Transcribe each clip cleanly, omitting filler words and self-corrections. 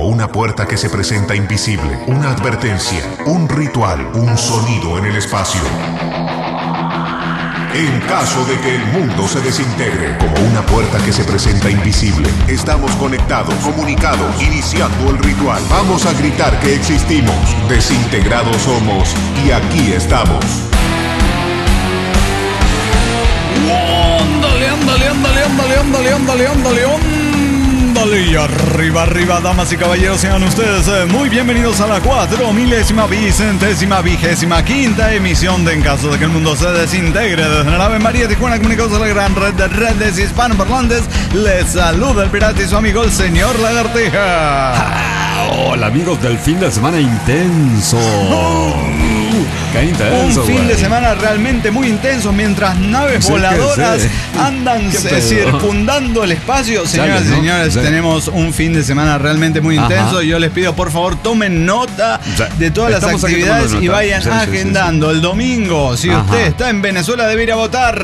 como una puerta que se presenta invisible, una advertencia, un ritual, un sonido en el espacio. En caso de que el mundo se desintegre, como una puerta que se presenta invisible, estamos conectados, comunicados, iniciando el ritual. Vamos a gritar que existimos, desintegrados somos y aquí estamos. Ándale, y arriba, damas y caballeros, sean ustedes muy bienvenidos a la 4000.000.000.025 emisión de En Caso de que el Mundo se Desintegre. Desde la Ave María Tijuana, comunicados a la gran red de redes hispanoparlantes, les saluda el pirata y su amigo el señor Lagartija. Hola amigos del fin de semana intenso. Qué intenso, un fin de semana realmente muy intenso, mientras naves voladoras andan circundando el espacio. Señoras y señores, tenemos un fin de semana realmente muy intenso. Yo les pido, por favor, tomen nota de todas las actividades y vayan agendando. El domingo, si usted está en Venezuela, debe ir a votar.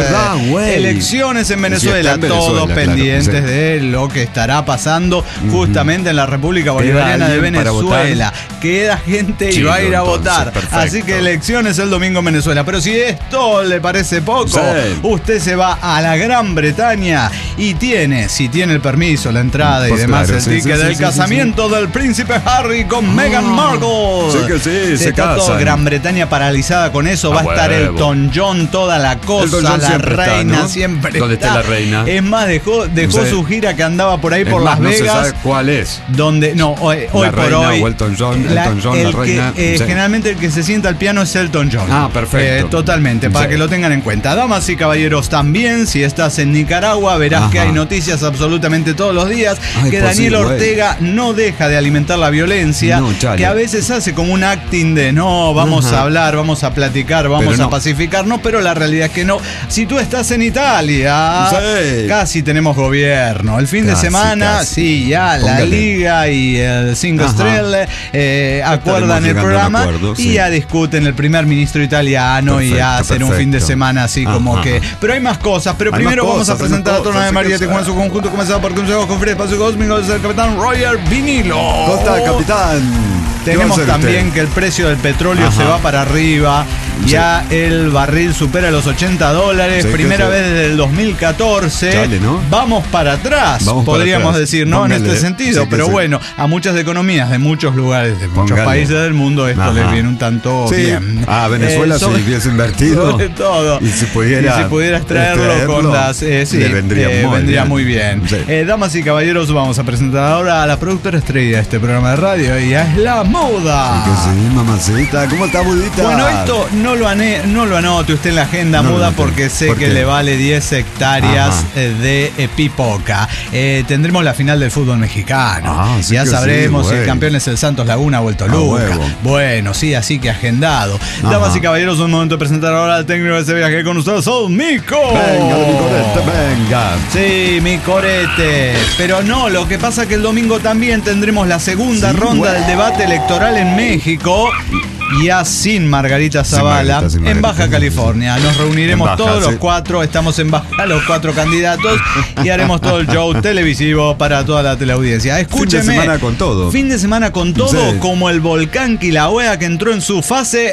Elecciones en Venezuela, todos pendientes de lo que estará pasando justamente en la República Bolivariana de Venezuela. Queda gente y va a ir a votar. Así que elecciones el domingo en Venezuela. Pero si esto le parece poco, usted se va a la Gran Bretaña y tiene, si tiene el permiso, la entrada y demás, el ticket del casamiento del príncipe Harry con Meghan Markle. Sí que sí, se casan. Toda Gran Bretaña paralizada con eso. Va a estar Elton John, toda la cosa, la reina siempre está. ¿Dónde está la reina? Es más, dejó su gira que andaba por ahí por Las Vegas. No se sabe cuál es. Donde, no, hoy la por reina, hoy. O Elton John, la reina. Generalmente el que se sienta al piano es Elton John. Perfecto. Totalmente, para que lo tengan en cuenta. Damas y caballeros, también, si estás en Nicaragua, verás que hay noticias absolutamente todos los días. Que Daniel Ortega no deja de alimentar la violencia. Que a veces hace como un acting de no, vamos a hablar, vamos a platicar, vamos a pacificarnos, pero la realidad es que no. Si tú estás en Italia, casi tenemos gobierno. El fin de semana, la Liga y el 5 Estrella acuerdan el programa y ya discuten el primer ministro italiano y ya hacen un fin de semana así como que. Pero hay más cosas. Pero primero vamos a presentar a Torno de María Tijuana en su conjunto, comenzado por Consejo con Fred Espacio Cósmico, desde el capitán Roger Vinilo. ¿Cómo está, capitán? Tenemos también que el precio del petróleo se va para arriba. Ya el barril supera los $80. Primera vez desde el 2014. Vamos para atrás, podríamos decir, ¿no? En este sentido. Pero bueno, a muchas economías de muchos lugares, de muchos países del mundo, esto les viene un tanto bien. Venezuela, si hubiese invertido. Sobre todo. Y si pudiera extraerlo con las. le vendría muy bien. Damas y caballeros, vamos a presentar ahora a la productora estrella de este programa de radio. Ella es la Muda. Sí, mamacita. ¿Cómo está, Mudita? Bueno, esto no lo anote usted en la agenda, Muda, porque sé que le vale 10 hectáreas de pipoca. Tendremos la final del fútbol mexicano. Ya sabremos si el campeón es el Santos Laguna o el Toluca. Bueno, sí, así que agendado. Damas y caballeros, un momento de presentar ahora al técnico de este viaje con ustedes, Mico. Venga, mi corete, venga. Sí, mi corete. Pero no, lo que pasa es que el domingo también tendremos la segunda ronda del debate electoral en México. Ya sin Margarita Zavala, en Baja California. Nos reuniremos todos los cuatro, estamos en Baja los cuatro candidatos y haremos todo el show televisivo para toda la teleaudiencia. Escúcheme. Fin de semana con todo. Fin de semana con todo, como el volcán Kilauea que entró en su fase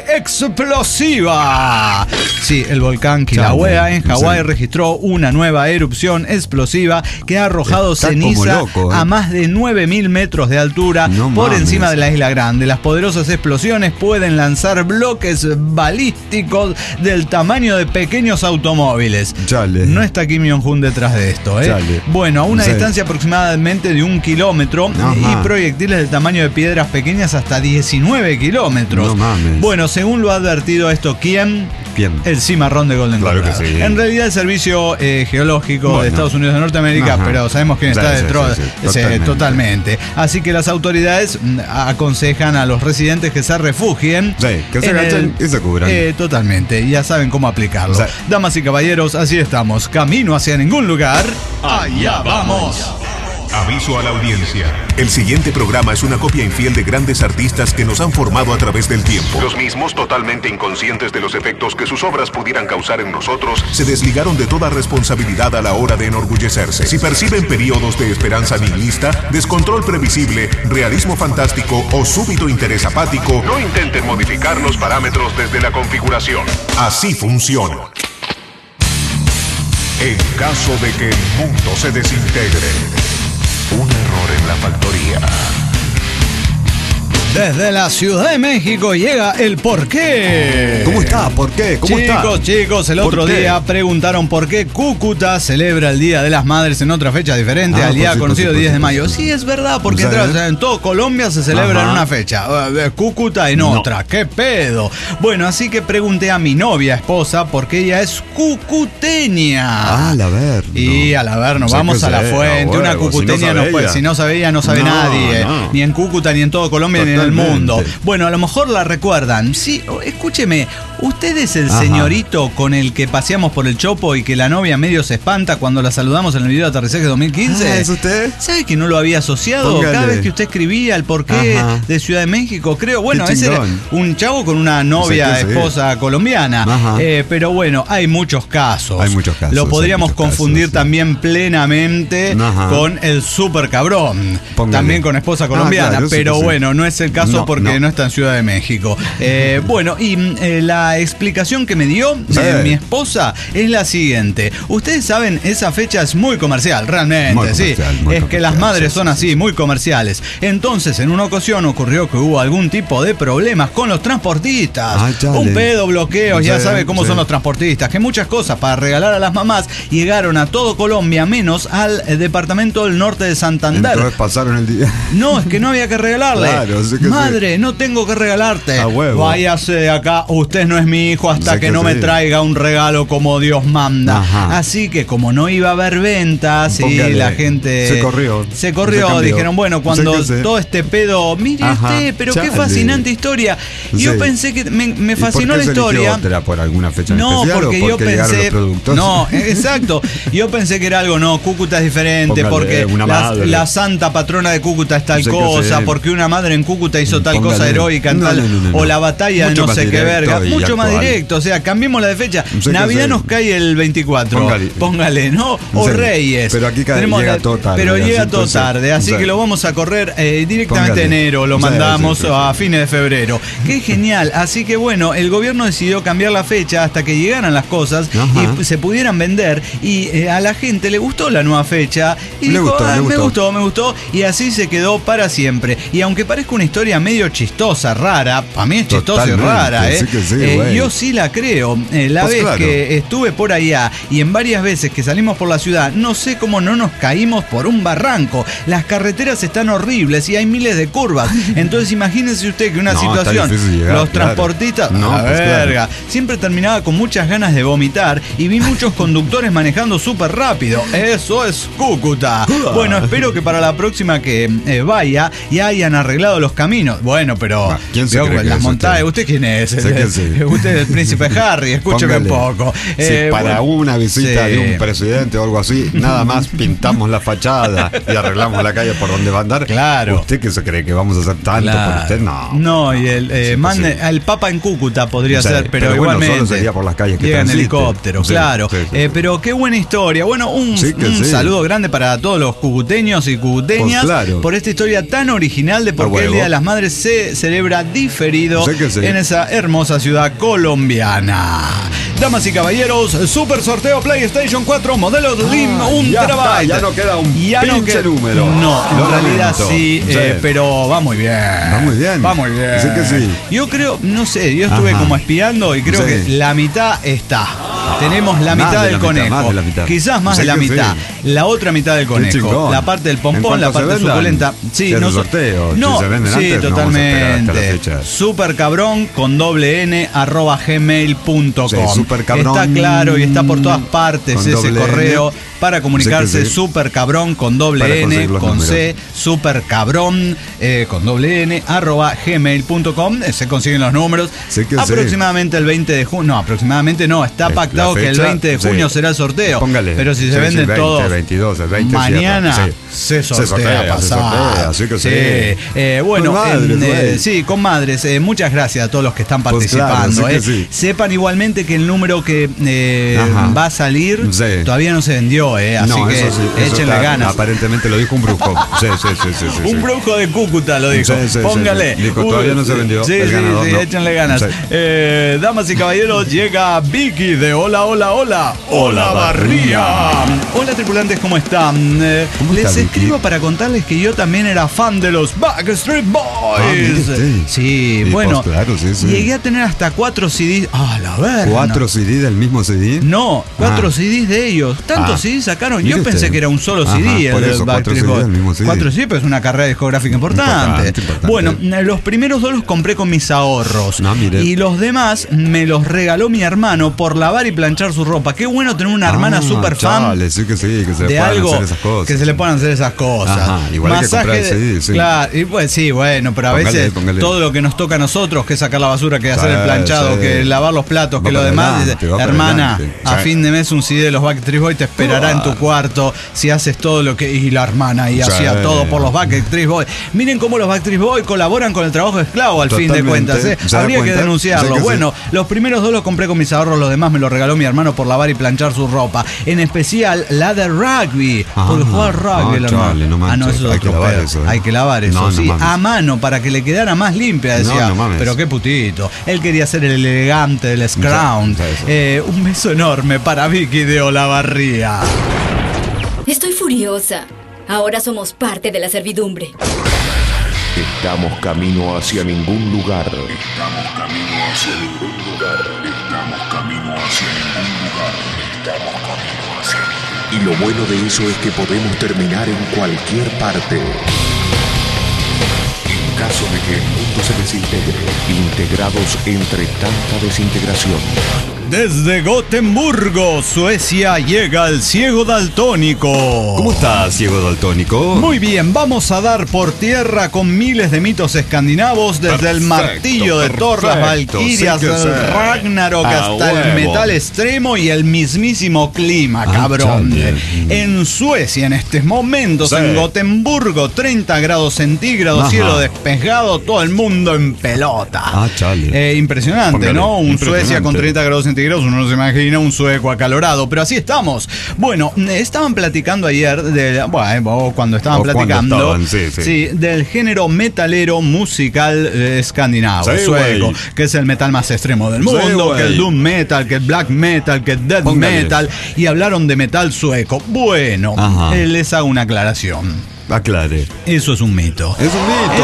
explosiva. Sí, el volcán Kilauea en Hawái registró una nueva erupción explosiva que ha arrojado ceniza a más de 9.000 metros de altura por encima de la Isla Grande. Las poderosas explosiones pueden lanzar bloques balísticos del tamaño de pequeños automóviles. No está Kim Jong-un detrás de esto, Bueno, a una distancia aproximadamente de 1 kilómetro y proyectiles del tamaño de piedras pequeñas hasta 19 kilómetros. Bueno, según lo ha advertido esto, ¿quién? El cimarrón de Golden Colorado. Que sí. En realidad el Servicio Geológico de Estados Unidos de Norteamérica, pero sabemos quién está detrás. Totalmente. Así que las autoridades aconsejan a los residentes que se refugien. Que se agachen y se cubran. Totalmente. Ya saben cómo aplicarlo. Damas y caballeros, así estamos. Camino hacia ningún lugar. Allá vamos. Aviso a la audiencia. El siguiente programa es una copia infiel de grandes artistas que nos han formado a través del tiempo. Los mismos, totalmente inconscientes de los efectos que sus obras pudieran causar en nosotros, se desligaron de toda responsabilidad a la hora de enorgullecerse. Si perciben periodos de esperanza nihilista, descontrol previsible, realismo fantástico o súbito interés apático, no intenten modificar los parámetros desde la configuración. Así funciona. En caso de que el mundo se desintegre, un error en la factoría. Desde la Ciudad de México llega el por qué. ¿Cómo está? ¿Por qué? ¿Cómo está? Chicos, el otro día preguntaron por qué Cúcuta celebra el Día de las Madres en otra fecha diferente al día conocido 10 de mayo. Sí, es verdad, porque en todo Colombia se celebra en una fecha, Cúcuta en otra. ¿Qué pedo? Bueno, así que pregunté a mi novia, esposa, porque ella es cucuteña. A la ver. Y a la ver, nos vamos a la fuente. Una cucuteña no puede, si no sabe ella, no sabe nadie. Ni en Cúcuta, ni en todo Colombia, ni en el mundo. Bueno, a lo mejor la recuerdan. Sí, escúcheme, usted es el señorito con el que paseamos por el Chopo y que la novia medio se espanta cuando la saludamos en el video de Aterrizaje 2015. ¿Es usted? ¿Sabe que no lo había asociado? Póngale. Cada vez que usted escribía el porqué de Ciudad de México, creo. Bueno, ese era un chavo con una novia, esposa colombiana. Pero bueno, hay muchos casos. Hay muchos casos. Lo podríamos confundir también plenamente con el super cabrón. Póngale. También con esposa colombiana. Claro, pero bueno, no es el caso porque no está en Ciudad de México. Bueno, y la explicación que me dio mi esposa es la siguiente. Ustedes saben, esa fecha es muy comercial, realmente, muy comercial, es que las madres son así, muy comerciales. Entonces, en una ocasión ocurrió que hubo algún tipo de problemas con los transportistas. Un pedo, bloqueos, ya sabe cómo son los transportistas, que muchas cosas para regalar a las mamás llegaron a todo Colombia, menos al departamento del norte de Santander. Entonces pasaron el día. No, es que no había que regalarle. Claro, sí que madre, no tengo que regalarte. A huevo. Váyase de acá, usted no es mi hijo hasta que no me traiga un regalo como Dios manda. Así que como no iba a haber ventas y la gente se corrió, dijeron, bueno, cuando todo este pedo, mire usted, pero qué fascinante historia. Yo pensé que me fascinó la historia. ¿Era por alguna fecha en no, especial porque yo pensé, no, exacto. Yo pensé que era algo, no, Cúcuta es diferente, porque la santa patrona de Cúcuta es tal cosa, porque una madre en Cúcuta hizo tal cosa heroica, o la batalla de no sé qué verga, mucho más directo, o sea, cambiémosla de fecha. Navidad nos cae el 24, póngale, ¿no? O Reyes. Pero aquí llega todo tarde. Pero llega todo tarde, así que lo vamos a correr directamente en enero, lo mandamos a fines de febrero. Qué genial, así que bueno, el gobierno decidió cambiar la fecha hasta que llegaran las cosas y se pudieran vender, y a la gente le gustó la nueva fecha y dijo, me gustó, y así se quedó para siempre. Y aunque parezca una historia medio chistosa, rara, para mí es chistosa y rara, yo sí la creo. La vez que estuve por allá y en varias veces que salimos por la ciudad, no sé cómo no nos caímos por un barranco. Las carreteras están horribles y hay miles de curvas. Entonces imagínense usted que una situación, los transportistas, verga, siempre terminaba con muchas ganas de vomitar y vi muchos conductores manejando súper rápido. Eso es Cúcuta. Bueno, espero que para la próxima que vaya ya hayan arreglado los caminos. Bueno, pero ¿quién se cree las montañas? ¿Usted quién es? Usted es el príncipe Harry, escúcheme un poco. Para una visita de un presidente o algo así, nada más pintamos la fachada y arreglamos la calle por donde va a andar. Claro. ¿Usted qué se cree que vamos a hacer tanto por usted? No, y mande al Papa en Cúcuta podría ser, pero igualmente bueno, solo sería por las calles que llega en helicóptero, claro. Pero qué buena historia. Bueno, un saludo grande para todos los cucuteños y cucuteñas por esta historia tan original de por qué el Día de las Madres se celebra diferido en esa hermosa ciudad colombiana. Damas y caballeros, super sorteo PlayStation 4 modelo Slim, un terabyte. Ya no queda un pinche número. No, en realidad sí, pero va muy bien. Va muy bien. Va muy bien. Sí que sí. Yo creo, no sé, yo estuve como espiando y creo que la mitad está. Tenemos la mitad del conejo. Quizás más de la mitad. La otra mitad del conejo. La parte del pompón, la parte suculenta. Sí, no sorteo. No, sí, totalmente. Super cabrón con @gmail.com. Está claro y está por todas partes ese correo para comunicarse. Super cabrón con @N con C, super cabrón con @N @gmail.com. Se consiguen los números. Aproximadamente el 20 de junio. No, aproximadamente no, está pactado. pactado que el 20 de junio será el sorteo. Póngale. Pero si se venden 20, todos 22, el 20 mañana se sortea pasado. Así que sí. Bueno, madres, sí, con madres. Muchas gracias a todos los que están participando. Claro, sí. Sepan igualmente que el número que va a salir todavía no se vendió, así que échenle ganas. Aparentemente lo dijo un brujo. Sí. Un brujo de Cúcuta lo dijo. Póngale. Dijo, todavía no se vendió. Sí, échenle ganas. Damas y caballeros, llega Vicky de Hola Barría. Hola tripulantes, ¿cómo están? Les escribo para contarles que yo también era fan de los Backstreet Boys. Sí, bueno, claro, llegué a tener hasta 4 CDs. La verdad. ¿4 CDs del mismo CD? No, 4 CDs de ellos. ¿Tantos CDs sacaron? Yo pensé que era un solo CD. Por eso, 4 CDs del mismo CD. 4 CDs, pero es una carrera discográfica importante. Bueno, los primeros 2 los compré con mis ahorros. Y los demás me los regaló mi hermano por lavar y planchar su ropa. Qué bueno tener una hermana super fan que se de algo hacer esas cosas. Que se le puedan hacer esas cosas. Igual hay que comprar el CD, sí. Claro, y pues sí, bueno, pero a veces todo lo que nos toca a nosotros, que es sacar la basura, que hacer el planchado, que lavar los platos, que lo demás, hermana, a fin de mes un CD de los Backstreet Boys te esperará en tu cuarto si haces todo lo que... Y la hermana y hacía todo por los Backstreet Boys. Miren cómo los Backstreet Boys colaboran con el trabajo esclavo al fin de cuentas. Habría que denunciarlo. Bueno, los primeros 2 los compré con mis ahorros, los demás me los regaló mi hermano por lavar y planchar su ropa. En especial la de rugby. Porque juega rugby el hermano. No, eso es otro pedo. Hay que lavar eso, sí, a mano para que le quedara más limpia, decía. Pero qué putito. Él quería ser el elegante del Scrown. Un beso enorme para Vicky de Olavarría. Estoy furiosa. Ahora somos parte de la servidumbre. Estamos camino hacia ningún lugar. Y lo bueno de eso es que podemos terminar en cualquier parte. En caso de que el mundo se desintegre, integrados entre tanta desintegración. Desde Gotemburgo, Suecia, llega el ciego daltónico. ¿Cómo estás, ciego daltónico? Muy bien, vamos a dar por tierra con miles de mitos escandinavos, desde el martillo de Thor, las valquirias, el Ragnarok, hasta el metal extremo y el mismísimo clima, cabrón. En Suecia, en estos momentos, en Gotemburgo, 30 grados centígrados, cielo despejado, todo el mundo en pelota. Impresionante, ¿no? Suecia con 30 grados centígrados. Uno no se imagina un sueco acalorado, pero así estamos. Bueno, estaban platicando ayer, cuando estaban platicando, del género metalero musical escandinavo, sueco, que es el metal más extremo del mundo, que el doom metal, que el black metal, que el death metal, y hablaron de metal sueco. Bueno, les hago una aclaración. Aclare. Eso es un mito. Es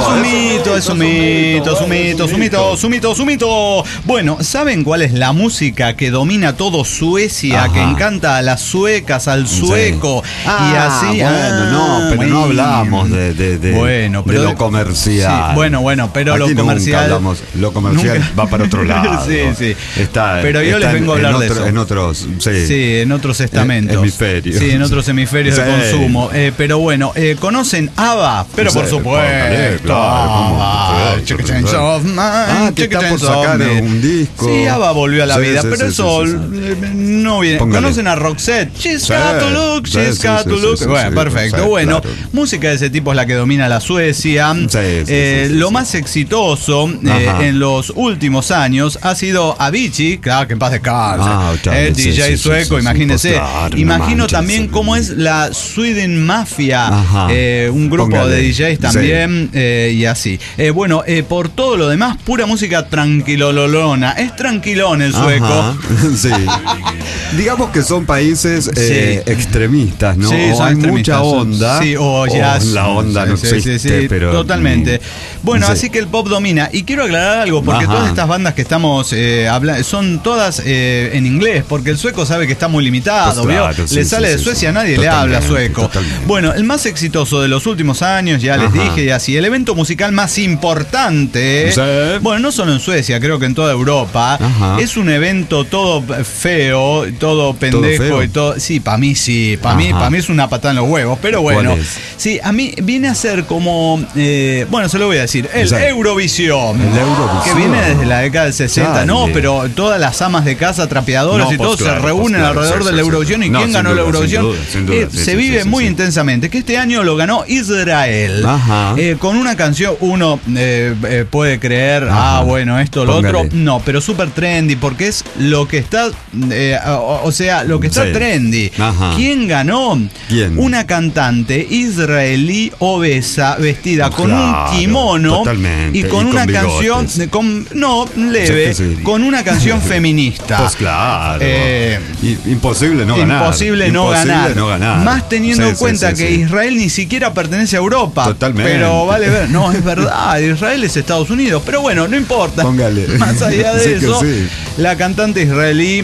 un mito. Bueno, ¿saben cuál es la música que domina todo Suecia, que encanta a las suecas, al sueco? Y así. Pero no hablamos de lo comercial. Pero aquí lo comercial. Lo comercial va para otro lado. Pero yo les vengo a hablar de eso. En otros, en otros estamentos. Hemisferios. Sí, en otros hemisferios de consumo. Pero bueno, ¿conocen ABBA? Pero por supuesto. Que está por sacar un disco. Sí, ABBA volvió a la vida, pero eso no viene. ¿Conocen a Roxette? She's got to look. Bueno, perfecto. Bueno, música de ese tipo es la que domina la Suecia. Lo más exitoso en los últimos años ha sido Avicii, claro, que en paz descanse. El DJ sueco, imagínense. Imagino también cómo es la Sweden Mafia, un grupo de DJs también, y así. Por todo lo demás, pura música tranquilolona. Es tranquilón el sueco. Digamos que son países extremistas, ¿no? Sí, hay mucha onda. La onda no existe, pero totalmente. Bueno, así que el pop domina. Y quiero aclarar algo, porque todas estas bandas que estamos hablando son todas en inglés, porque el sueco sabe que está muy limitado, ¿vio? Le sale de Suecia, nadie le habla sueco. Bueno, el más exitoso famoso de los últimos años, ya les dije, y así. El evento musical más importante, bueno, no solo en Suecia, creo que en toda Europa. Es un evento todo feo, todo pendejo y todo. Sí, para mí sí. Para mí es una patada en los huevos. Pero bueno, sí, a mí viene a ser como. Bueno, se lo voy a decir. El Eurovisión. Que viene desde la década del 60. Dale. No, pero todas las amas de casa, trapeadoras y todo se reúnen alrededor de la Eurovisión. ¿Y quién ganó la Eurovisión? Sin duda, se vive muy intensamente. Que este año lo ganó Israel. Con una canción, uno puede creer, bueno, esto, lo otro. No, pero súper trendy, porque es lo que está, lo que está trendy. ¿Quién ganó? Una cantante israelí obesa, vestida con un kimono y con una canción, leve, con una canción feminista. Pues claro. Imposible no ganar. Imposible no ganar. Más teniendo en cuenta que Israel ni siquiera pertenece a Europa. Totalmente. Pero vale ver, no, es verdad, Israel es Estados Unidos. Pero bueno, no importa. Póngale. Más allá de eso, la cantante israelí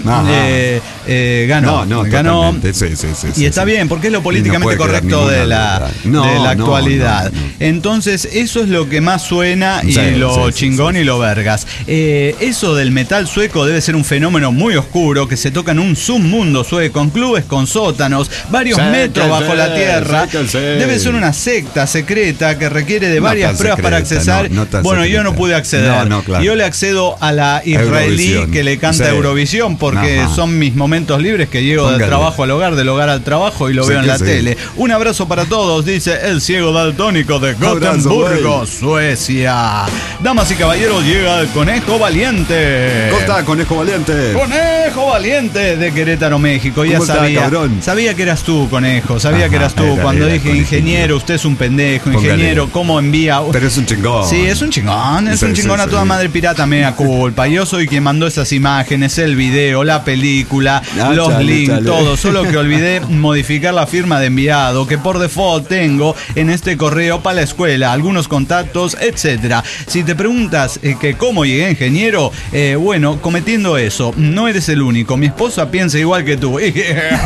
ganó. Ganó. Y está bien, porque es lo políticamente correcto de la actualidad. Entonces, eso es lo que más suena y lo chingón y lo vergas. Eso del metal sueco debe ser un fenómeno muy oscuro que se toca en un submundo sueco, en clubes con sótanos, varios metros bajo la tierra. Debe ser una secta secreta que requiere de varias pruebas para accesar. Bueno, yo no pude acceder. Claro. Yo le accedo a la israelí que le canta Eurovisión porque son mis momentos libres que llego del trabajo al hogar, del hogar al trabajo y lo veo en la tele. Un abrazo para todos, dice el ciego daltónico de Gotemburgo, Suecia. Damas y caballeros, llega el Conejo Valiente. ¿Cómo está, Conejo Valiente? Conejo Valiente de Querétaro, México. Ya sabía que eras tú, Conejo. Sabía que eras tú. Cuando dije ingeniero, usted es un pendejo. Ingeniero, ¿cómo envía? Pero es un chingón. Sí, es un chingón. Es un chingón a toda madre pirata, mea culpa. Yo soy quien mandó esas imágenes, el video, la película, los links, todo. Solo que olvidé modificar la firma de enviado que por default tengo en este correo para la escuela, algunos contactos, etcétera. Si te preguntas que cómo llegué ingeniero, bueno, cometiendo eso, no eres el único. Mi esposa piensa igual que tú. Sí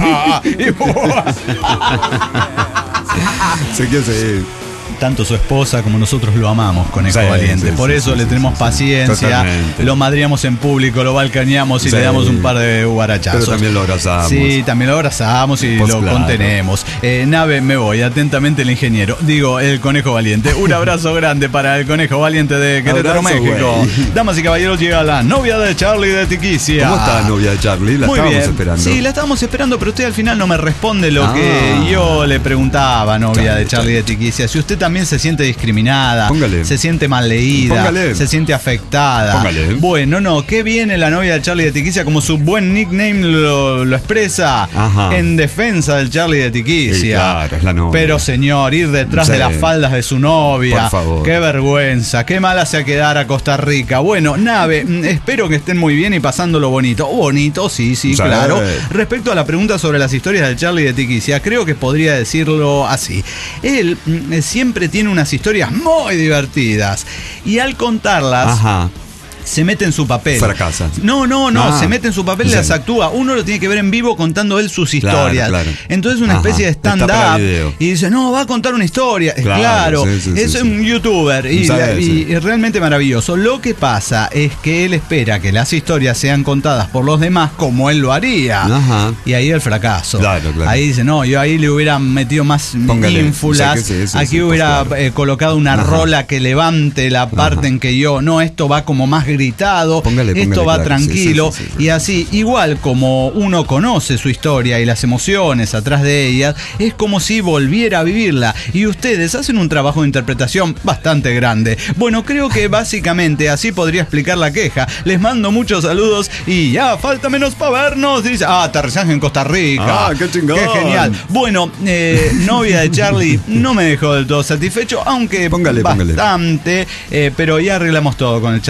que sí. Tanto su esposa como nosotros lo amamos, Conejo Valiente. Por eso le tenemos paciencia, totalmente. Lo madriamos en público, lo balcaneamos y le damos un par de guarachazos. Pero también lo abrazamos. Sí, también lo abrazamos y lo contenemos. Nave, me voy. Atentamente el ingeniero. Digo, el Conejo Valiente. Un abrazo grande para el Conejo Valiente de Querétaro, México. Damas y caballeros, llega la novia de Charlie de Tiquicia. ¿Cómo está la novia de Charlie? La estábamos esperando. Sí, la estábamos esperando, pero usted al final no me responde lo que yo le preguntaba, novia de Charlie de Tiquicia. Si usted también se siente discriminada, se siente mal leída, se siente afectada. Bueno, qué viene la novia de Charlie de Tiquicia, como su buen nickname lo expresa, en defensa del Charlie de Tiquicia. Sí, claro, es la novia. Pero señor, ir detrás de las faldas de su novia, por favor. Qué vergüenza, qué mala se quedar a Costa Rica. Bueno, Nave, espero que estén muy bien y pasándolo bonito. Bonito, sí, claro. Respecto a la pregunta sobre las historias del Charlie de Tiquicia, creo que podría decirlo así. Él siempre tiene unas historias muy divertidas y al contarlas se mete en su papel. Fracasa. No, se mete en su papel y las actúa. Uno lo tiene que ver en vivo contando él sus historias. Claro. Entonces una especie de stand-up. Y dice, no, va a contar una historia. Claro, es un youtuber y realmente maravilloso. Lo que pasa es que él espera que las historias sean contadas por los demás como él lo haría. Y ahí el fracaso. Claro. Ahí dice, no, yo ahí le hubiera metido más ínfulas. Aquí hubiera colocado una rola que levante la parte en que yo, no, esto va como más gritado, esto va tranquilo, y así, igual como uno conoce su historia y las emociones atrás de ella, es como si volviera a vivirla, y ustedes hacen un trabajo de interpretación bastante grande. Bueno, creo que básicamente así podría explicar la queja. Les mando muchos saludos y ya falta menos para vernos. Dice, aterrizaje en Costa Rica. Qué chingón. Qué genial. Bueno, novia de Charlie no me dejó del todo satisfecho, aunque bastante, pero ya arreglamos todo con el Charlie de Tiquicia.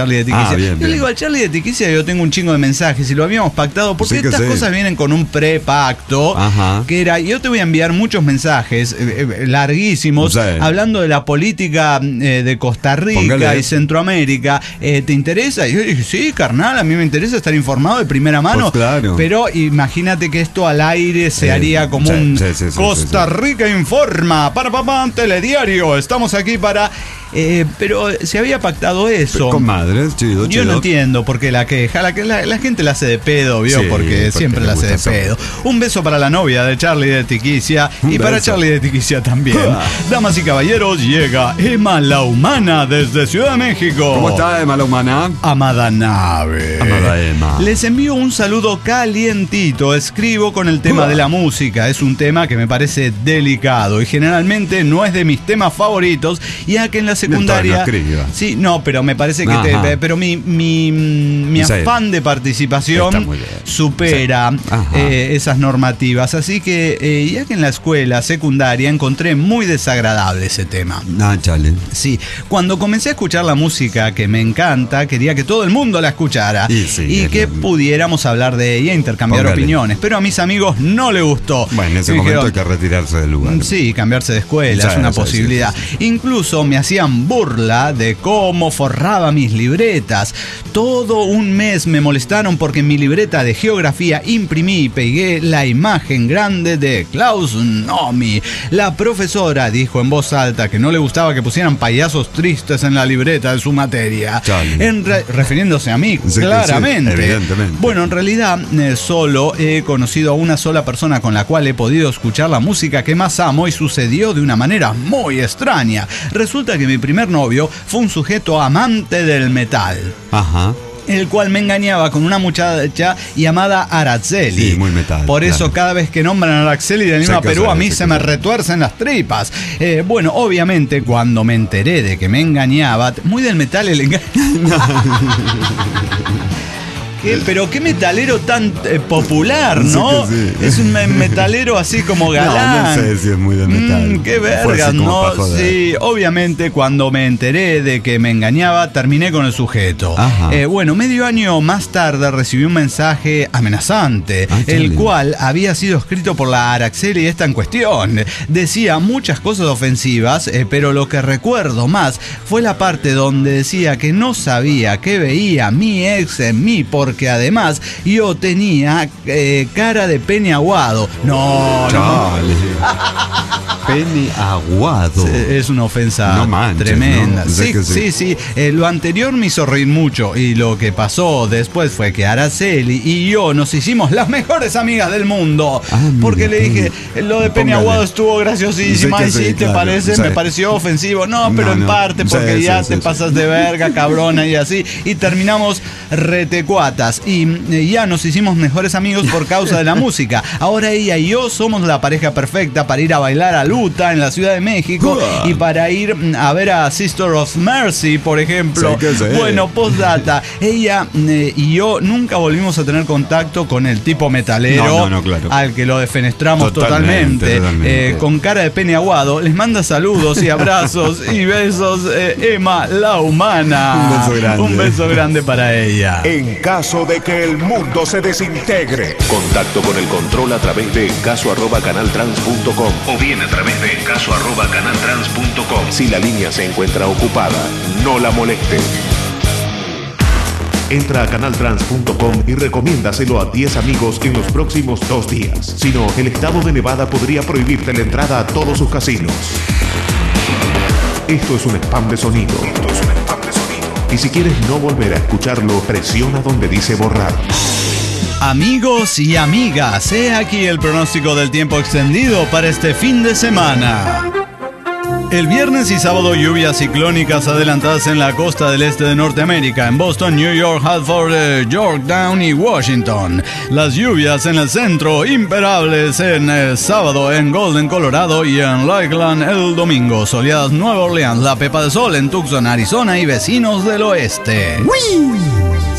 Tiquicia. bien, Yo bien. le digo, al Charlie de Tiquicia yo tengo un chingo de mensajes y lo habíamos pactado, porque Sí que estas sí. cosas vienen con un prepacto, Ajá. que era, yo te voy a enviar muchos mensajes larguísimos, Sí. hablando de la política de Costa Rica Póngale. y Centroamérica. ¿Te interesa? Y yo dije, sí, carnal, a mí me interesa estar informado de primera mano. Pues claro. Pero imagínate que esto al aire se haría como sí, un sí, Costa sí. Rica Informa, para telediario, estamos aquí para... pero se había pactado eso. Con madres, chido, Yo no entiendo por qué la queja. La gente la hace de pedo, ¿vio? Sí, porque siempre le la hace de gusta pedo. Un beso para la novia de Charlie de Tiquicia Un y para beso. Charlie de Tiquicia también. Damas y caballeros, llega Emma la Humana desde Ciudad de México. ¿Cómo está, Emma la Humana? Amada nave. Amada Emma. Les envío un saludo calientito. Escribo con el tema de la música. Es un tema que me parece delicado y generalmente no es de mis temas favoritos, ya que en la secundaria... Sí, no, pero me parece que pero mi Sí. afán de Está participación muy bien. supera Sí. esas normativas. Así que ya que en la escuela secundaria encontré muy desagradable ese tema. Ah, chale. Sí, cuando comencé a escuchar la música que me encanta, quería que todo el mundo la escuchara Y que pudiéramos hablar de ella e intercambiar Póngale. opiniones. Pero a mis amigos no le gustó. Bueno, en ese Me momento dijeron, hay que retirarse del lugar. sí, cambiarse de escuela Sí, es una sí, posibilidad. sí. Incluso me hacían burla de cómo forraba mis libretas. Todo un mes me molestaron porque en mi libreta de geografía imprimí y pegué la imagen grande de Klaus Nomi. La profesora dijo en voz alta que no le gustaba que pusieran payasos tristes en la libreta de su materia. Refiriéndose a mí, Sí, claramente. sí, evidentemente. Bueno, en realidad solo he conocido a una sola persona con la cual he podido escuchar la música que más amo, y sucedió de una manera muy extraña. Resulta que mi primer novio fue un sujeto amante del metal. Ajá. El cual me engañaba con una muchacha llamada Araceli. Sí, muy metal. Por eso claro. cada vez que nombran a Araceli de Lima, Sé que Perú, sé, a mí sé se que me sé. retuercen las tripas. Bueno, obviamente cuando me enteré de que me engañaba, muy del metal el engaño. Pero qué metalero tan popular, ¿no? Sí que sí. Es un metalero así como galán. No sé si es muy de metal. Qué Fue vergas, así como ¿no? para joder. Sí, obviamente cuando me enteré de que me engañaba, terminé con el sujeto. Bueno, medio año más tarde recibí un mensaje amenazante, el cual había sido escrito por la Araceli esta en cuestión. Decía muchas cosas ofensivas, pero lo que recuerdo más fue la parte donde decía que no sabía qué veía mi ex en mí, porque además yo tenía cara de pene aguado. No. Pene aguado. Es una ofensa No manches, tremenda. ¿no? Sé que sí. Sí. Lo anterior me hizo reír mucho, y lo que pasó después fue que Araceli y yo nos hicimos las mejores amigas del mundo. Porque le dije, lo de pene aguado estuvo graciosísimo. Sé que Ay, sí, sí, ¿te claro. parece? Sí. Me pareció ofensivo. No, pero en parte porque Sí, ya sí, te sí, pasas sí. de verga, cabrona, y así. Y terminamos retecuatas. Y ya nos hicimos mejores amigos por causa de la música. Ahora ella y yo somos la pareja perfecta para ir a bailar a Luta en la Ciudad de México y para ir a ver a Sister of Mercy, por ejemplo. Sí, que sí. Bueno, postdata. Ella y yo nunca volvimos a tener contacto con el tipo metalero No, claro. al que lo defenestramos Totalmente. con cara de pene aguado. Les manda saludos y abrazos y besos, Emma la Humana. Un beso grande. Un beso grande para ella. En caso de que el mundo se desintegre, contacto con el control a través de caso@canaltrans.com o bien a través de caso@canaltrans.com. Si la línea se encuentra ocupada, no la moleste. Entra a canaltrans.com y recomiéndaselo a 10 amigos en los próximos 2 días. Si no, el estado de Nevada podría prohibirte la entrada a todos sus casinos. Esto es un spam de sonido. Y si quieres no volver a escucharlo, presiona donde dice borrar. Amigos y amigas, he aquí el pronóstico del tiempo extendido para este fin de semana. El viernes y sábado lluvias ciclónicas adelantadas en la costa del este de Norteamérica, en Boston, New York, Hartford, Yorktown y Washington. Las lluvias en el centro imperables en el sábado en Golden, Colorado, y en Lakeland el domingo. Soleadas Nueva Orleans, la Pepa de Sol en Tucson, Arizona y vecinos del oeste.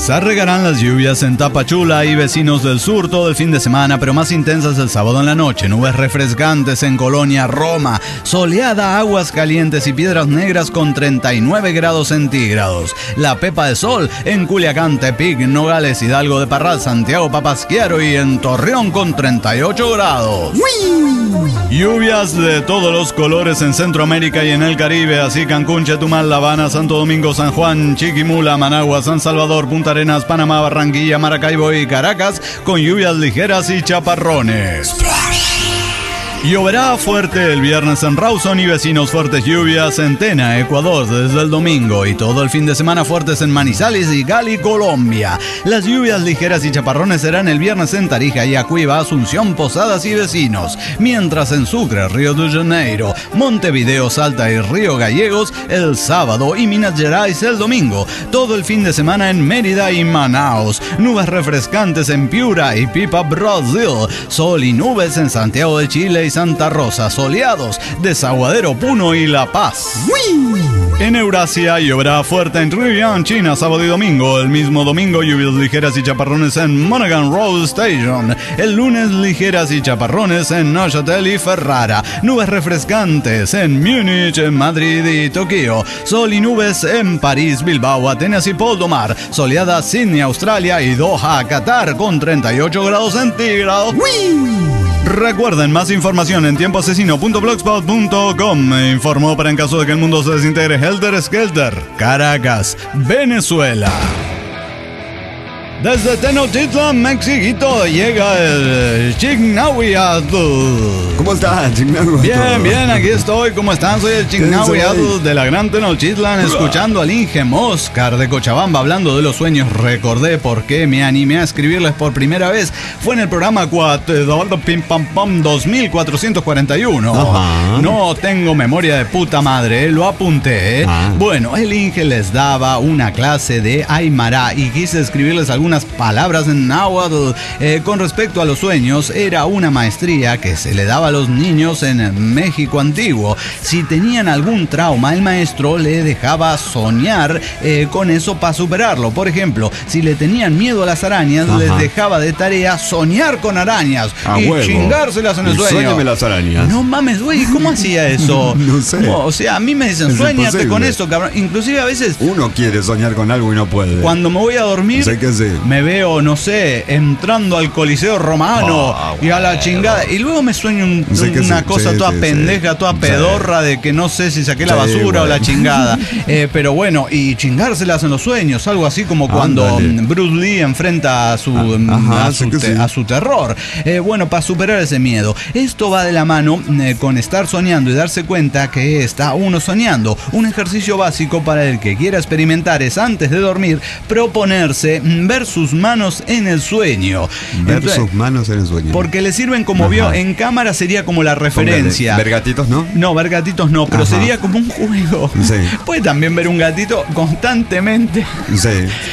Se regarán las lluvias en Tapachula y vecinos del sur todo el fin de semana, pero más intensas el sábado en la noche. Nubes refrescantes en Colonia, Roma, soleada, Aguas Calientes y Piedras Negras con 39 grados centígrados. La pepa de sol en Culiacán, Tepic, Nogales, Hidalgo de Parral, Santiago, Papasquiaro y en Torreón con 38 grados. Lluvias de todos los colores en Centroamérica y en el Caribe, así Cancún, Chetumal, La Habana, Santo Domingo, San Juan, Chiquimula, Managua, San Salvador, Punta Arenas, Panamá, Barranquilla, Maracaibo y Caracas, con lluvias ligeras y chaparrones. Lloverá fuerte el viernes en Rawson y vecinos, fuertes lluvias en Tena, Ecuador, desde el domingo, y todo el fin de semana fuertes en Manizales y Cali, Colombia. Las lluvias ligeras y chaparrones serán el viernes en Tarija, Yacuiba, Asunción, Posadas y vecinos, mientras en Sucre, Río de Janeiro, Montevideo, Salta y Río Gallegos el sábado y Minas Gerais el domingo. Todo el fin de semana en Mérida y Manaus, nubes refrescantes en Piura y Pipa, Brasil, sol y nubes en Santiago de Chile y Santa Rosa, soleados, Desaguadero, Puno y La Paz. En Eurasia lloverá fuerte en Ruiyang, China, sábado y domingo. El mismo domingo lluvias ligeras y chaparrones en Monaghan Road Station. El lunes ligeras y chaparrones en Neuchâtel y Ferrara. Nubes refrescantes en Múnich, Madrid y Tokio. Sol y nubes en París, Bilbao, Atenas y Poldomar. Soleada Sydney, Australia y Doha, Qatar con 38 grados centígrados. Recuerden, más información en tiempoasesino.blogspot.com. Informó para en caso de que el mundo se desintegre Helter Skelter, Caracas, Venezuela. Desde Tenochtitlan, Mexiquito, llega el Chignahuiatl. ¿Cómo estás, Chignahuiatl? Bien, aquí estoy. ¿Cómo están? Soy el Chignahuiatl de la Gran Tenochtitlan, escuchando al Inge Moscar de Cochabamba hablando de los sueños. Recordé por qué me animé a escribirles por primera vez. Fue en el programa 2441. Ajá. No tengo memoria de puta madre, lo apunté. Bueno, el Inge les daba una clase de Aymara y quise escribirles algunas palabras en náhuatl con respecto a los sueños. Era una maestría que se le daba a los niños en México antiguo. Si tenían algún trauma, el maestro le dejaba soñar con eso para superarlo. Por ejemplo, si le tenían miedo a las arañas, les dejaba de tarea soñar con arañas y chingárselas en el sueño. Suéñame las arañas. No mames, güey, ¿cómo hacía eso? No sé. ¿Cómo? O sea, a mí me dicen, suéñate con esto, cabrón. Inclusive a veces uno quiere soñar con algo y no puede. Cuando me voy a dormir, sé que sí. Me veo, no sé, entrando al Coliseo Romano y a la chingada. Y luego me sueño una cosa toda pendeja, toda pedorra de que no sé si saqué la basura o la chingada. Pero bueno, y chingárselas en los sueños, algo así como cuando Bruce Lee enfrenta a su terror. Bueno, para superar ese miedo. Esto va de la mano con estar soñando y darse cuenta que está uno soñando. Un ejercicio básico para el que quiera experimentar es, antes de dormir, proponerse ver sus manos en el sueño. Sus manos en el sueño. Porque le sirven como vio en cámara, sería como la referencia. ¿Ver gatitos no? No, ver gatitos no, pero sería como un juego. Sí. Puede también ver un gatito constantemente. Sí.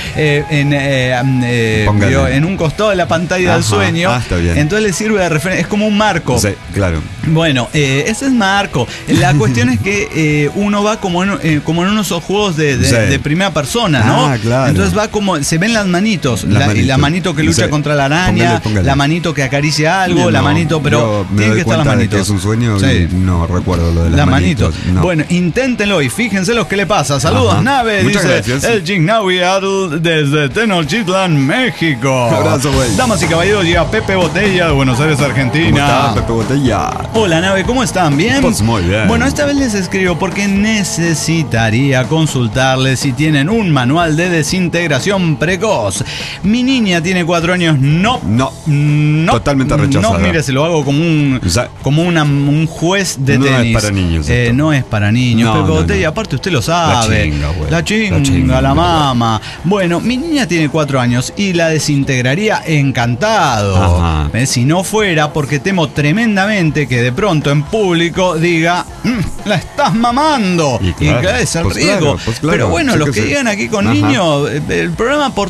En un costado de la pantalla del sueño. Está bien. Entonces le sirve de referencia. Es como un marco. Sí, claro. Bueno, ese es marco. La cuestión es que uno va como en unos juegos de primera persona, ¿no? Claro. Entonces va como, se ven las manitos. La manito que lucha contra la araña, póngale. La manito que acaricia algo, la manito, pero tienen que estar las manitos. Que es un sueño, no recuerdo lo de las manitos. No. Bueno, inténtenlo y fíjense lo que le pasa. Saludos, Nave, muchas dice gracias. el Chignahuiatl desde Tenochtitlan, México. Un abrazo, güey. Damas y caballeros, llega Pepe Botella de Buenos Aires, Argentina. ¿Cómo está, Pepe Botella? Hola, Nave, ¿cómo están? ¿Bien? Pues muy bien. Bueno, esta vez les escribo porque necesitaría consultarles si tienen un manual de desintegración precoz. Mi niña tiene 4 años. No. Totalmente rechazada. No, mire, se lo hago como un juez de tenis. No es para niños. No es para niños. Pepe Botella, aparte usted lo sabe. La chinga, la mama. Bueno, mi niña tiene 4 años y la desintegraría encantado. Si no fuera porque temo tremendamente que de pronto en público diga, la estás mamando. Y claro, es el riesgo. Claro. Pero bueno, los que llegan aquí con niños, el programa por todas partes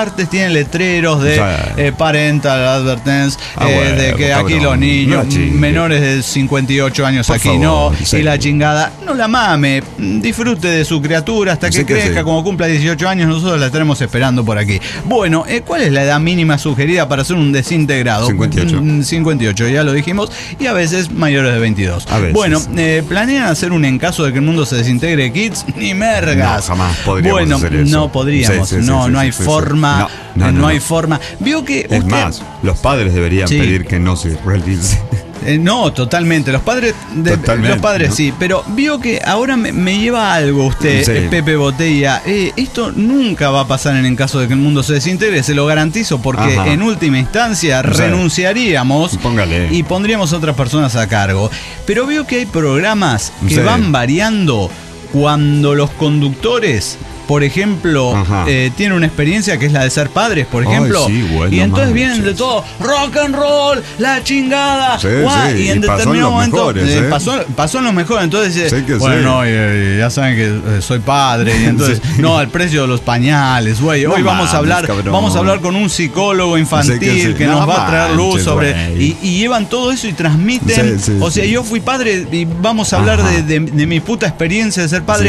partes tienen letreros de parental advertence, de que aquí los niños menores de 58 años por aquí favor, no, y la chingada. No la mame, disfrute de su criatura hasta que crezca, como cumpla 18 años, nosotros la estaremos esperando por aquí. Bueno, ¿cuál es la edad mínima sugerida para hacer un desintegrado? 58, ya lo dijimos, y a veces mayores de 22. Bueno, ¿planean hacer un en caso de que el mundo se desintegre, kids? Ni mergas. No, jamás podríamos hacer eso. No podríamos, no hay forma. No hay forma. Vio que es más, los padres deberían pedir que no se realice. No, totalmente. Los padres, ¿no? Sí. Pero vio que ahora me lleva algo usted, Pepe Botella. Esto nunca va a pasar en caso de que el mundo se desintegre, se lo garantizo, porque en última instancia renunciaríamos y pondríamos a otras personas a cargo. Pero veo que hay programas que van variando cuando los conductores, por ejemplo, tienen una experiencia que es la de ser padres, por ejemplo. Y entonces vienen de todo, rock and roll, la chingada. Y en determinado momento pasó en los mejores. Entonces, ya saben que soy padre. Y entonces, al precio de los pañales, güey. Hoy vamos a hablar con un psicólogo infantil que nos va a traer luz sobre. Y llevan todo eso y transmiten. O sea, yo fui padre y vamos a hablar de mi puta experiencia de ser padre.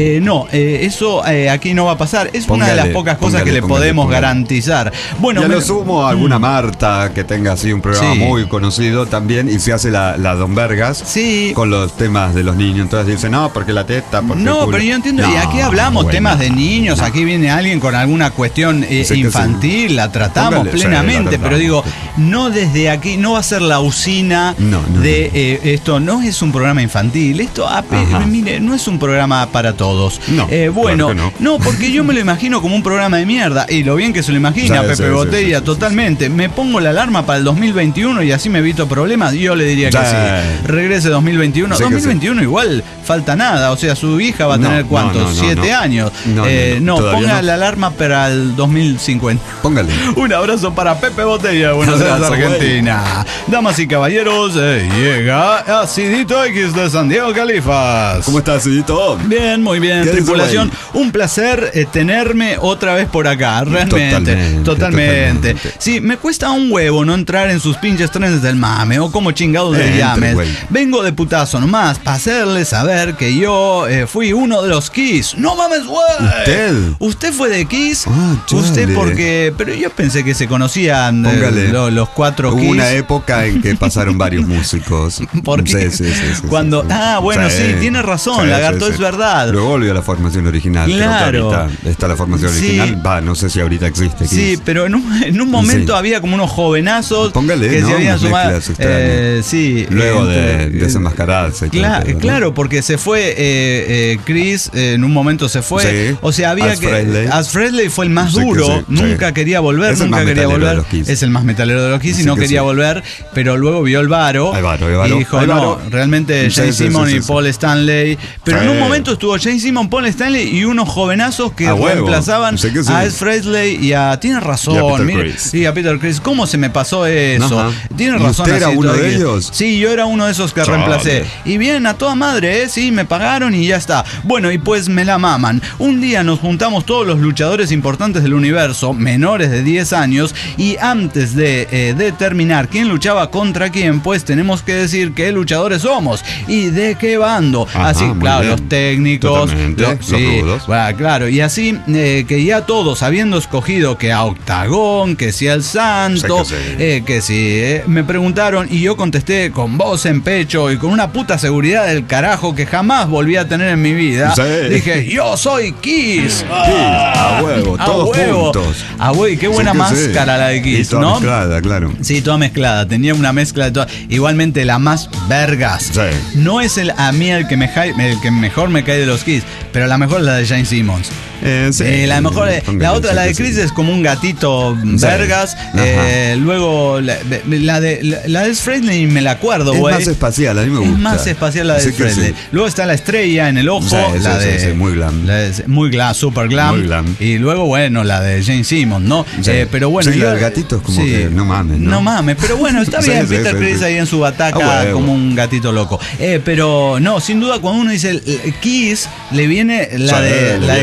Eso aquí no va a pasar. Es una de las pocas cosas que le podemos garantizar. Bueno, ya lo sumo a alguna Marta que tenga así un programa muy conocido también y se hace la Don Vergas con los temas de los niños. Entonces dice, no, porque la teta, porque pero yo entiendo, y aquí hablamos temas de niños, aquí viene alguien con alguna cuestión infantil, la tratamos plenamente, pero digo, no desde aquí, no va a ser la usina de esto, no es un programa infantil, esto, mire, no es un programa para todos. Bueno, claro no, porque yo me lo imagino como un programa de mierda. Y lo bien que se lo imagina Pepe Botella, totalmente. Me pongo la alarma para el 2021 y así me evito problemas. Yo le diría que sí. Regrese 2021. 2021 igual falta nada. O sea, su hija va a tener ¿cuántos? 7 años. Ponga la alarma para el 2050. Póngale. Un abrazo para Pepe Botella de Buenos Aires, Argentina. Damas y caballeros, llega Acidito X de San Diego, Califas. ¿Cómo está, Acidito? Bien, muy bien. Tripulación, un placer tenerme otra vez por acá, realmente. Totalmente. Sí, me cuesta un huevo no entrar en sus pinches trenes del mame o como chingados le llames. Vengo de putazo nomás para hacerle saber que yo fui uno de los Kiss. ¡No mames, güey! ¿Usted fue de Kiss? Usted porque... Pero yo pensé que se conocían los 4 Kiss. Hubo una época en que pasaron varios músicos. Porque cuando... sí, tiene razón, Lagarto, es verdad. Luego volvió a la formación original. Claro. Ahorita está la formación original. No sé si ahorita existe. Sí, pero en un momento había como unos jovenazos que se habían sumado. Luego de desenmascararse. Claro, porque se fue Chris, en un momento se fue. Sí. O sea, había As Frehley fue el más duro. Nunca quería volver. Es el más metalero de los Kiss y no quería volver. Pero luego vio el varo. Y dijo, realmente Jane Simmons y Paul Stanley. Pero en un momento estuvo Jane Simmons, Paul Stanley y unos jovenazos que reemplazaban a As Frehley y a... Tiene razón. Y a Peter Criss. ¿Cómo se me pasó eso? Tiene razón. ¿Usted era uno de ellos? Sí, yo era uno de esos que reemplacé. Y bien, a toda madre, sí, me pagaron y ya está. Bueno, y pues me la maman. Un día nos juntamos todos los luchadores importantes del universo, menores de 10 años, y antes de determinar quién luchaba contra quién, pues tenemos que decir qué luchadores somos y de qué bando. Así, claro, los técnicos, los rudos. Claro, y así que ya todos habiendo escogido que a Octagón, que si al Santo, que si me preguntaron y yo contesté con voz en pecho y con una puta seguridad del carajo que jamás volví a tener en mi vida. Dije, yo soy Kiss. A huevo, todos juntos. A huevo, y qué buena máscara la de Kiss, toda mezclada, claro. Sí, toda mezclada. Tenía una mezcla de todas. Igualmente la más vergas. No es a mí el que mejor me cae de los Kiss, pero la mejor es la de Jane Simmons. La mejor, la otra, la de Chris, es como un gatito vergas. Luego la de Frehley me la acuerdo, güey. Es más espacial, a mí me gusta. Es más espacial la de Frehley. Luego está la estrella en el ojo, muy glam. Muy glam, super glam. Muy glam. Y luego, bueno, la de Jane Simmons, ¿no? Pero bueno. La del gatito es como que no mames, ¿no? No mames, pero bueno, está bien. Peter Criss ahí en su bataca como un gatito loco. Pero no, sin duda, cuando uno dice Kiss, le viene la de Jane Simmons.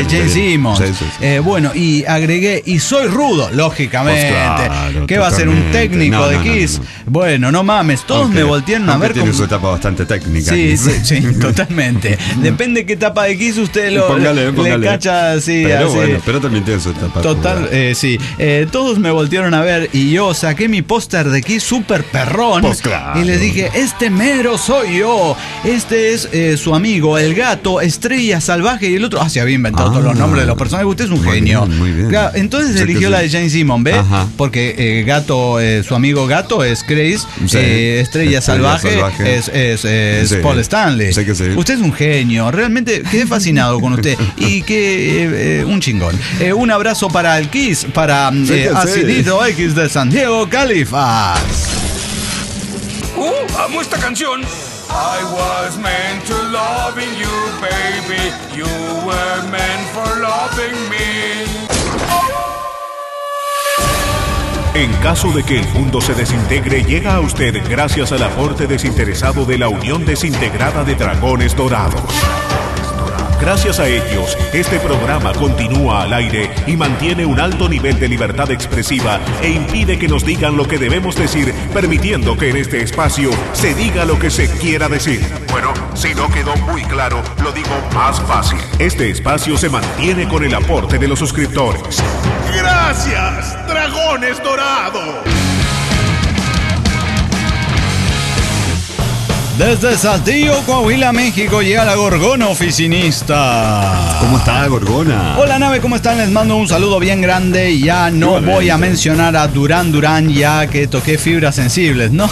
Simmons. Bueno, y agregué, y soy rudo, lógicamente. Pues claro, ¿qué va a ser un técnico de Kiss? No. Bueno, no mames, todos me voltearon a ver. Tiene su etapa bastante técnica. Sí, totalmente. Depende qué etapa de Kiss usted le cacha así. Pero así. Bueno, pero también tiene su etapa. Total, sí. Todos me voltearon a ver y yo saqué mi póster de Kiss súper perrón. Pues claro. Y les dije, este mero soy yo. Este es su amigo, el Gato, Estrella Salvaje y el otro. Se había inventado todos los nombres de los personajes. Usted es un genio. Muy bien. Claro, entonces eligió la de Jane Simmons, ¿ve? Ajá. Porque Gato, su amigo Gato es Chris, Estrella Salvaje es Paul Stanley. Sé que sí. Usted es un genio. Realmente quedé fascinado con usted. Y que un chingón. Un abrazo para el Kiss, para Acidito X de San Diego, Califas. Amo esta canción. I was meant to loving you, baby. You were meant for loving me. En caso de que el mundo se desintegre, llega a usted gracias al aporte desinteresado de la Unión Desintegrada de Dragones Dorados. Gracias a ellos, este programa continúa al aire y mantiene un alto nivel de libertad expresiva e impide que nos digan lo que debemos decir, permitiendo que en este espacio se diga lo que se quiera decir. Bueno, si no quedó muy claro, lo digo más fácil. Este espacio se mantiene con el aporte de los suscriptores. ¡Gracias, Dragones Dorados! Desde Saltillo, Coahuila, México, llega la Gorgona Oficinista. ¿Cómo está, Gorgona? Hola, nave, ¿cómo están? Les mando un saludo bien grande. Ya no voy a mencionar a Durán Durán, ya que toqué fibras sensibles, ¿no?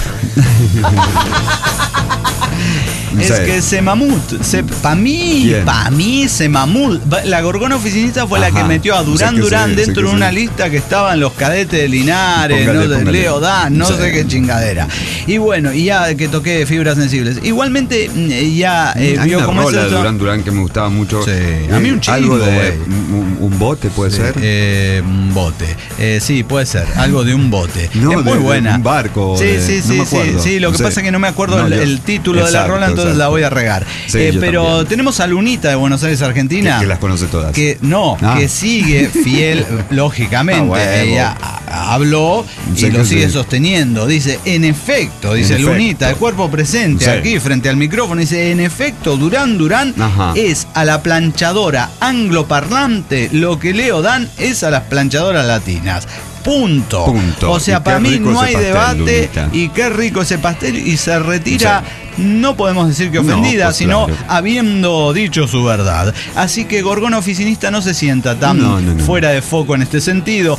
Es que Semamut, para mí, Semamut, la Gorgona Oficinista fue la que metió a Durán Durán dentro de una lista que estaban los cadetes de Linares, póngale. Leo Dan, no sé qué chingadera. Y bueno, y ya que toqué fibras sensibles. Igualmente, ya vio cómo es de Durán Durán que me gustaba mucho. Sí, a mí un chingo, algo de un bote, ¿puede ser? Un bote. Sí, puede ser, algo de un bote. No, es muy buena. Un barco. Sí, lo que pasa es que no me acuerdo el título de la rola, entonces la voy a regar. Pero también. Tenemos a Lunita de Buenos Aires, Argentina. Que las conoce todas. Que sigue fiel, lógicamente. Ella habló y lo sigue sosteniendo. Dice, en efecto, Lunita, el cuerpo presente aquí frente al micrófono. Dice, en efecto, Durán Durán es a la planchadora angloparlante lo que Leo Dan es a las planchadoras latinas. Punto. O sea, para mí no hay debate. Lunita. Y qué rico ese pastel. Y se retira. No podemos decir que ofendida, pues sino habiendo dicho su verdad. Así que Gorgona Oficinista no se sienta tan fuera de foco en este sentido.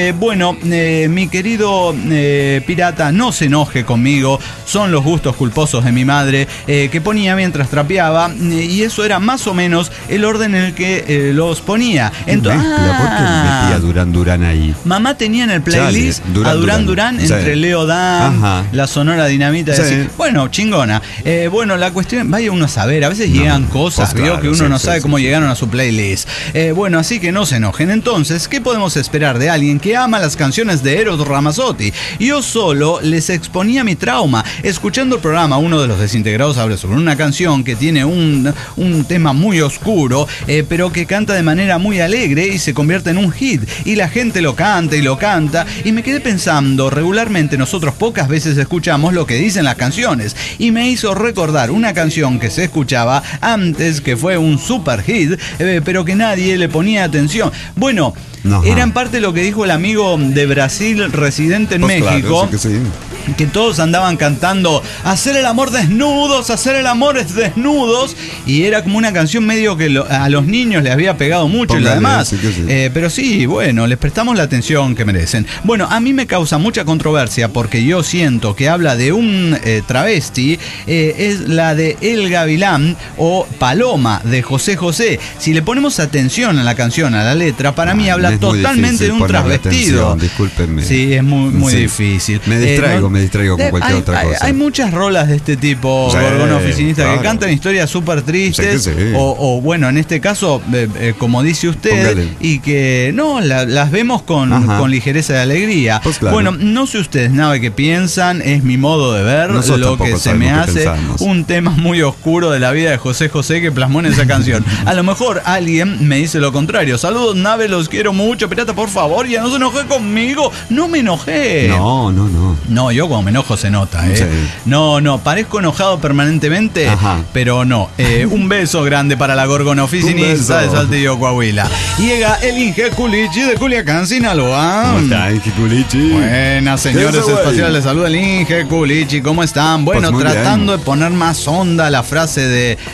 Mi querido pirata, no se enoje conmigo. Son los gustos culposos de mi madre que ponía mientras trapeaba. Y eso era más o menos el orden en el que los ponía. Entonces, ¿por qué metía Durán Durán ahí? Mamá tenía en el playlist a Durán Durán entre Leo Dan, la Sonora Dinamita. Bueno, chingona. La cuestión, vaya uno a saber, a veces llegan cosas, pues que uno no sabe cómo llegaron a su playlist. Así que no se enojen. Entonces, ¿qué podemos esperar de alguien que ama las canciones de Eros Ramazzotti? Yo solo les exponía mi trauma. Escuchando el programa, uno de los desintegrados habla sobre una canción que tiene un tema muy oscuro, pero que canta de manera muy alegre y se convierte en un hit. Y la gente lo canta y lo canta. Y me quedé pensando, regularmente nosotros pocas veces escuchamos lo que dicen las canciones. Y me hizo recordar una canción que se escuchaba antes, que fue un super hit, pero que nadie le ponía atención. Bueno, era en parte lo que dijo el amigo de Brasil residente en México. Claro, que todos andaban cantando hacer el amor desnudos, hacer el amor es desnudos, y era como una canción medio que a los niños les había pegado mucho y lo demás. Pero les prestamos la atención que merecen. Bueno, a mí me causa mucha controversia porque yo siento que habla de un travesti, es la de El Gavilán o Paloma de José José. Si le ponemos atención a la canción, a la letra, para mí habla totalmente de un transvestido. Discúlpenme. Sí, es muy difícil. Me distraigo. me distraigo con cualquier otra cosa. Hay muchas rolas de este tipo, Gorgona Oficinista, claro, que cantan historias súper tristes. O bueno, en este caso, como dice usted, y que no, las vemos con ligereza de alegría. Pues claro. Bueno, no sé ustedes nada que piensan, es mi modo de ver. Nosotros lo que se me hace un tema muy oscuro de la vida de José José que plasmó en esa canción. A lo mejor alguien me dice lo contrario. Saludos, Nave, los quiero mucho. Pirata, por favor, ya no se enoje conmigo. No me enojé. No, yo cuando me enojo se nota, ¿eh? Sí. No, parezco enojado permanentemente, pero no. Un beso grande para la Gorgona Oficinista de Saltillo, Coahuila. Llega el Inge Culichi de Culiacán, Sinaloa. ¿Cómo está, Inge Culichi? Buenas, señores espaciales, les saluda el Inge Culichi. ¿Cómo están? Bueno, pues tratando de poner más onda la frase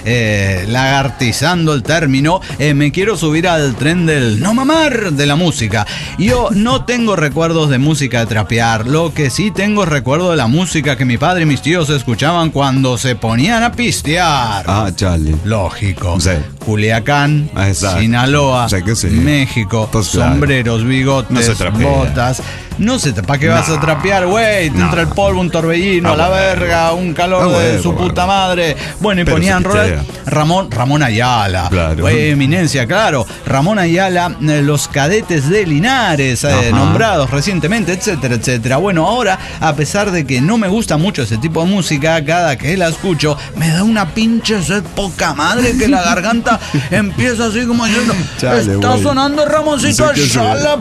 de lagartizando el término, me quiero subir al tren del no mamar de la música. Yo no tengo recuerdos de música de trapear, lo que sí tengo recuerdo de la música que mi padre y mis tíos escuchaban cuando se ponían a pistear. Charlie. Lógico. Sí. Culiacán, Sinaloa, México, pues claro, sombreros, bigotes, botas. No sé, ¿para qué vas a trapear, güey? Te entra el polvo, un torbellino, a la verga, un calor de su puta madre. Bueno, y pero ponían rolas. Ramón Ayala. Claro. Güey, eminencia, claro. Ramón Ayala, los cadetes de Linares, nombrados recientemente, etcétera, etcétera. Bueno, ahora, a pesar de que no me gusta mucho ese tipo de música, cada que la escucho, me da una pinche sed poca madre que la garganta empieza así como diciendo, está sonando Ramoncito Ayala,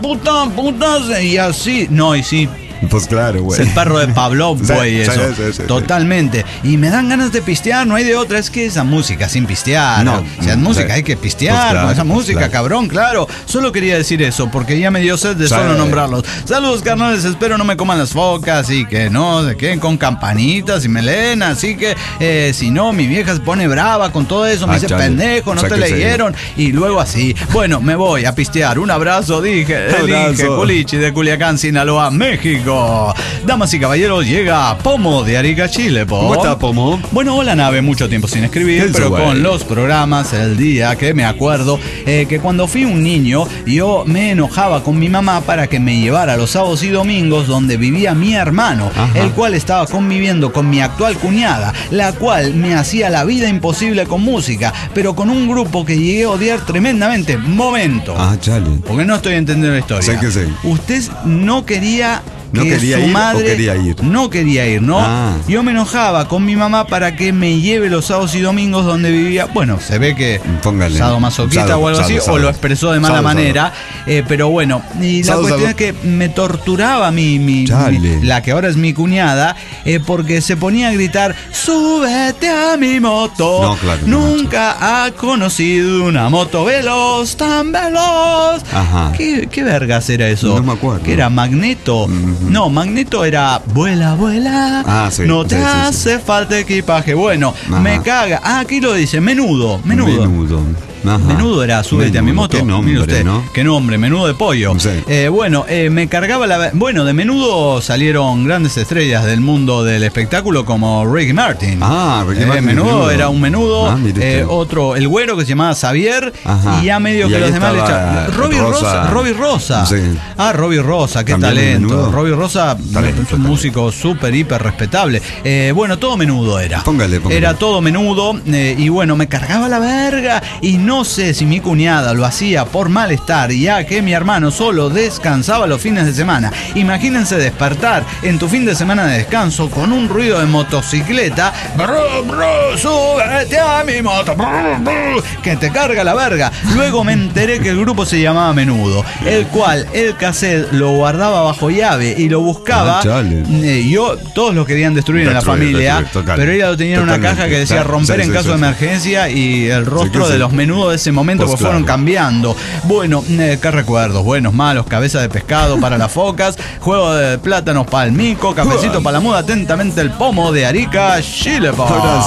puta, y así. No, y sí. Pues claro, güey. Es el perro de Pavlov, güey, eso. Totalmente. Y me dan ganas de pistear, no hay de otra. Es que esa música sin pistear. No. Si es música, hay que pistear pues claro, con esa música, cabrón, claro. Solo quería decir eso, porque ya me dio sed de solo nombrarlos. Saludos, carnales, espero no me coman las focas y que no se queden con campanitas y melena. Así que, si no, mi vieja se pone brava con todo eso. Me dice, pendejo, no te leyeron. Y luego así. Bueno, me voy a pistear. Un abrazo, dije. Elige Culichi de Culiacán, Sinaloa, México. Damas y caballeros, llega Pomo de Arica, Chile. ¿Cómo está, Pomo? Bueno, hola, Nave, mucho tiempo sin escribir, pero con los programas, el día que me acuerdo que cuando fui un niño, yo me enojaba con mi mamá para que me llevara los sábados y domingos donde vivía mi hermano, el cual estaba conviviendo con mi actual cuñada, la cual me hacía la vida imposible con música, pero con un grupo que llegué a odiar tremendamente. Momento. Chale. Porque no estoy entendiendo la historia. Sé que sé. Usted no quería... ¿No quería ir o quería ir? No quería ir, ¿no? Yo me enojaba con mi mamá para que me lleve los sábados y domingos donde vivía. Bueno, se ve que sadomasoquista o algo así, o lo expresó de mala manera. Pero bueno, y la cuestión es que me torturaba la que ahora es mi cuñada, porque se ponía a gritar, súbete a mi moto. No, claro, nunca ha conocido una moto veloz, tan veloz. ¿Qué vergas era eso? No me acuerdo. ¿Qué era? Magneto. No, Magneto era vuela, vuela, no te hace falta equipaje. Bueno, me caga. Aquí lo dice, menudo. Menudo era, súbete a mi moto. Qué nombre, mire usted, ¿no? Qué nombre, menudo de pollo. Sí. Me cargaba la... Bueno, de menudo salieron grandes estrellas del mundo del espectáculo como Ricky Martin. Ricky Martin. Menudo era un menudo. Otro, el güero que se llamaba Xavier. Y ya medio que los demás le echaban. Robbie Rosa. Sí. Robbie Rosa, qué talento. Robbie Rosa, un músico súper, hiper respetable. Todo menudo era. Póngale. Era todo menudo. Y bueno, me cargaba la verga. Y no sé si mi cuñada lo hacía por malestar, ya que mi hermano solo descansaba los fines de semana. Imagínense despertar en tu fin de semana de descanso con un ruido de motocicleta. Súbete a mi moto. Que te carga la verga. Luego me enteré que el grupo se llamaba Menudo, el cual el cassette lo guardaba bajo llave y lo buscaba. Todos lo querían destruir en la familia, pero ella lo tenía en una caja que decía romper en caso de emergencia, y el rostro de los Menudos de ese momento pues fueron cambiando. Bueno, qué recuerdos, buenos, malos, cabeza de pescado para las focas, juego de plátanos para el mico, cafecito para la muda, atentamente el Pomo de Arica, Chile.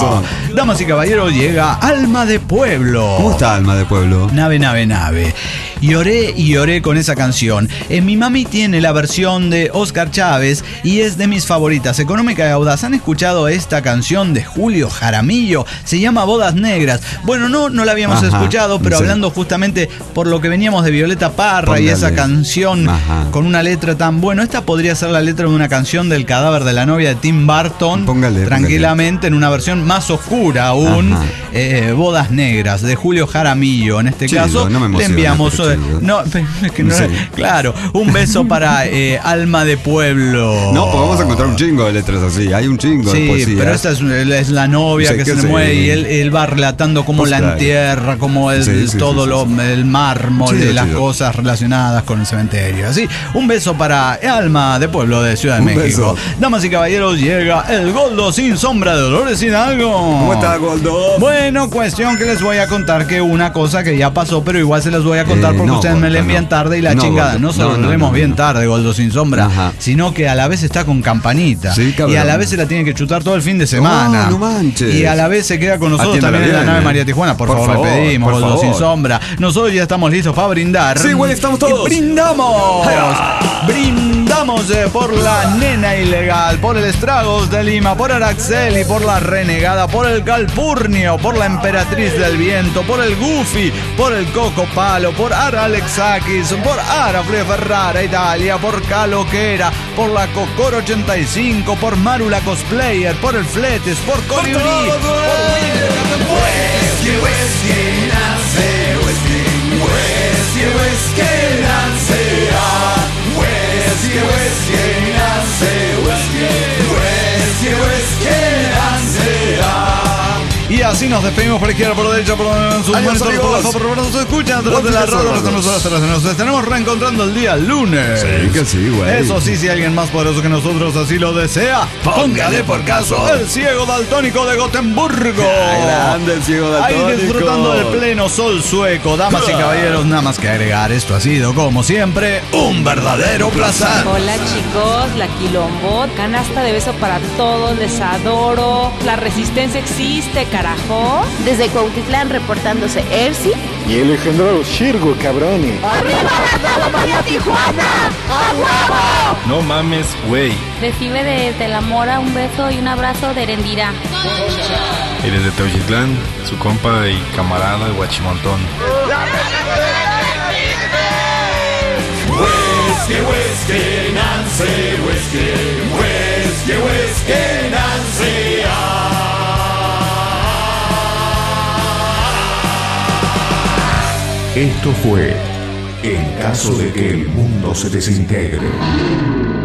Damas y caballeros, llega Alma de Pueblo. ¿Cómo está Alma de Pueblo? Nave. y oré con esa canción. Mi mami tiene la versión de Oscar Chávez y es de mis favoritas. Económica y audaz. ¿Han escuchado esta canción de Julio Jaramillo? Se llama Bodas Negras. Bueno, no la habíamos escuchado, pero hablando justamente por lo que veníamos de Violeta Parra y esa canción con una letra tan... Bueno, esta podría ser la letra de una canción del Cadáver de la novia de Tim Burton. Tranquilamente en una versión más oscura aún. Bodas Negras de Julio Jaramillo. En este caso le enviamos... Claro, un beso para Alma de Pueblo. No, pues vamos a encontrar un chingo de letras así. Hay un chingo de poesía. Pero esta es la novia que se le mueve y él va relatando cómo la entierra, cómo el mármol de las cosas relacionadas con el cementerio. Así, un beso para Alma de Pueblo de Ciudad de México. Damas y caballeros, llega el Goldo sin sombra de Dolores Hidalgo. ¿Cómo está, Goldo? Bueno, cuestión que les voy a contar que una cosa que ya pasó, pero igual se las voy a contar porque ustedes me la envían tarde y la chingada. No solo lo leemos bien tarde, Goldo sin sombra, sino que a la vez está con campanita. Y a la vez se la tiene que chutar todo el fin de semana. No manches. Y a la vez se queda con nosotros también en la nave María Tijuana. Por favor, le pedimos, Goldo sin sombra. Nosotros ya estamos listos para brindar. Sí, güey, estamos todos. ¡Brindamos! Brindamos por la nena ilegal, por el Estragos de Lima, por Araxeli, por la renegada, por el Calpurnio, por la emperatriz del viento, por el Goofy, por el Coco Palo, por Ara Alexakis, por Ara Ferrara Italia, por Caloquera, por la Cocor 85, por Maru la Cosplayer, por el Fletes, por Colibrí, por y así nos despedimos por izquierda, por derecha, por sus manos, por nos escuchan tras de la radio, nos estaremos reencontrando el día lunes. Sí, que sí, güey. Eso sí, si alguien más poderoso que nosotros así lo desea, póngale por caso el ciego daltónico de Gotemburgo. Grande el ciego daltónico. Ahí disfrutando del pleno sol sueco. Damas y caballeros, nada más que agregar, esto ha sido, como siempre, un verdadero placer. Hola chicos, la Quilombot, canasta de beso para todos, les adoro. La resistencia existe, carajo. Desde Cuautitlán reportándose Ersi y el legendario Shirgo, cabroni. ¡Arriba la María Tijuana! ¡A huevo! No mames, güey. Recibe desde La Mora un beso y un abrazo de Erendira. Y desde Teuchitlán, su compa y camarada el Guachimontón. Esto fue En caso de que el mundo se desintegre.